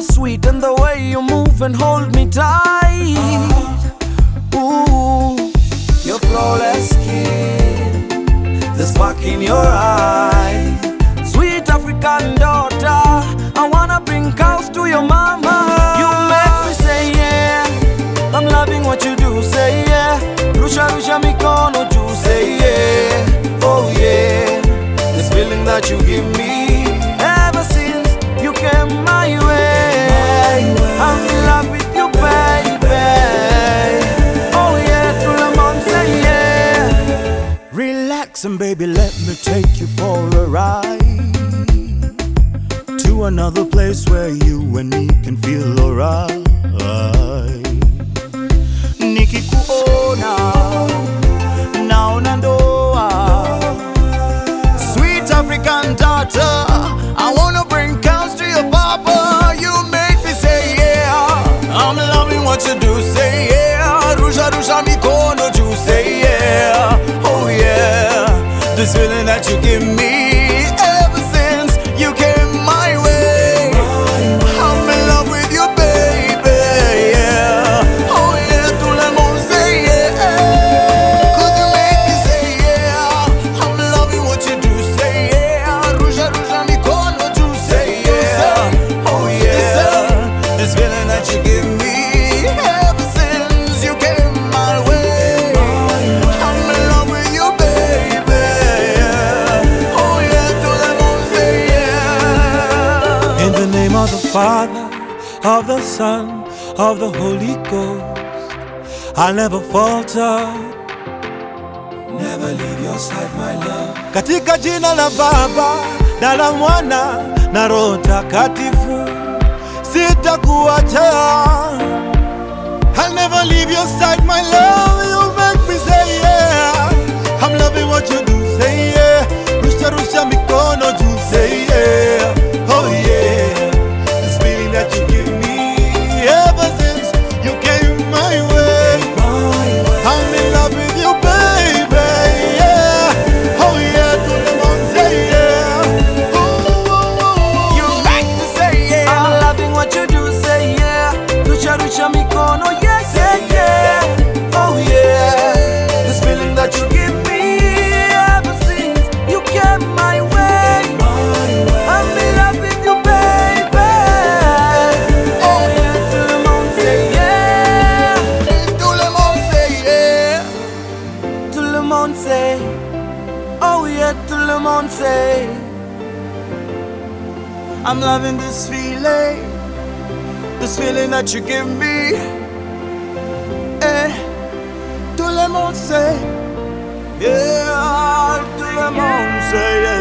sweet, and the way you move and hold me tight. Ooh, your flawless skin, the spark in your eyes. Sweet African daughter, I wanna bring cows to your mama. You make me say yeah, I'm loving what you do, say yeah. Rusha rusha mikono juu, say yeah, oh yeah. This feeling that you give me ever since you came my way. I'm in love with you, baby. Oh yeah, tout le monde say yeah. Relax and baby, let me take you for a ride to another place where you and me can feel alright. Nikikuona naona ndoa. Sweet African daughter, I wanna bring cows to your papa. You make me say yeah, I'm loving what you do, say yeah. Rusha rusha mikono juu, say yeah, oh yeah. This feeling that you give me ever since you came my way. I'm in love with you, baby, yeah. Oh yeah, tout le monde say yeah. 'Cause you make me say yeah, I'm loving what you do, say yeah. Rusha rusha mikono juu, say yeah, oh yeah. This feeling that you give me ever since you came my way. I'm in love with you, baby, yeah. Oh yeah, tout le monde say yeah. In the name of the Father, of the Son, of the Holy Ghost, I'll never falter, never leave your side, my love. Katika jina la Baba na la Mwana na Roho Mtakatifu, sitakuacha. I'll never leave your side, my love. You make me say yeah, I'm loving what you do, say yeah. Rusha rusha mikono juu, say yeah, oh yeah. This feeling that you give me ever since you came my way. I'm in love with you, baby, yeah. Oh yeah, tout le monde say yeah. You make me say yeah, I'm loving what you do, say yeah. Rusha rusha mikono, yeah, yeah, yeah. Oh yeah. This feeling that you give me ever since you came my way. I'm in love with you, baby. Oh yeah, tout le monde say yeah. Tout le monde say yeah. Tout le monde say, oh yeah, tout le monde say. I'm loving this feeling that you give me. Eh, tout le monde say, yeah, tout le monde say, yeah.